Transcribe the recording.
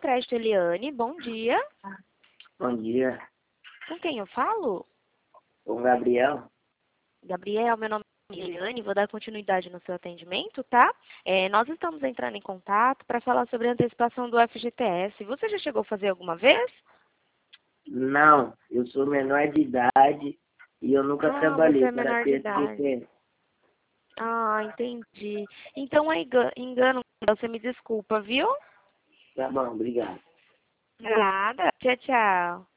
Crédito Eliane, bom dia. Bom dia, Com quem eu falo? o Gabriel. Gabriel, meu nome é Eliane, vou dar continuidade no seu atendimento, tá? Nós estamos entrando em contato para falar sobre a antecipação do FGTS. Você já chegou a fazer alguma vez? Não, eu sou menor de idade e eu nunca Ah, você trabalhei é para menor de ter idade. FGTS. Ah, entendi. Então é engano, você me desculpa, viu? Tá bom, obrigado. Nada. Tchau, tchau.